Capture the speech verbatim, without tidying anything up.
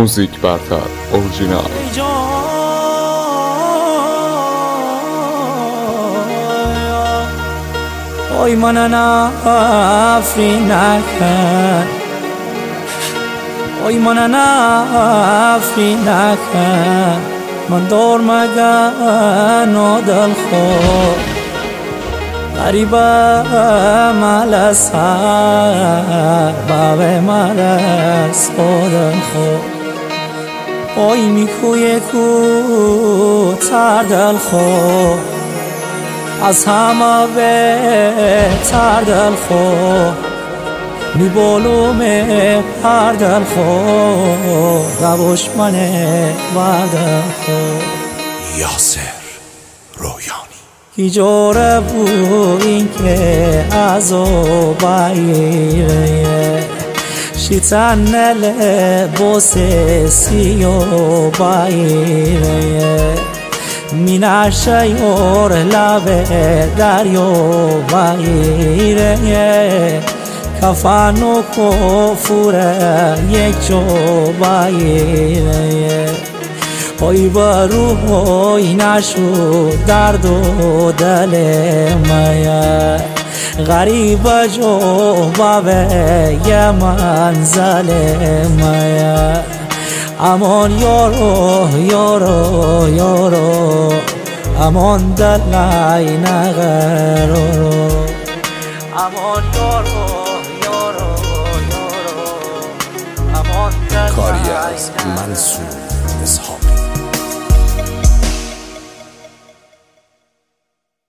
موزیک برتر اورجینال. Oy manana Afrinakan, oy manana Afrinakan, man dormagan odal kho, gariba malasar, babe malas odal kho, oy mikuye ku tardal kho. از همه بهتر دل خو می بولومه هر دل خو دبوش منه و دل خو یاسر رویانی کی جوره بود این که از او بایره شیطان لباس سیاه بایره مینا شیور لب دریا بایره کفن و کفور یک جو بایره پای برو پای نشد درد و دل مایه غریب جو بابه یه منزل مایه امان یارو یارو یارو امان دلای نغرو امان یارو یارو یارو امان دلای کاری از منصور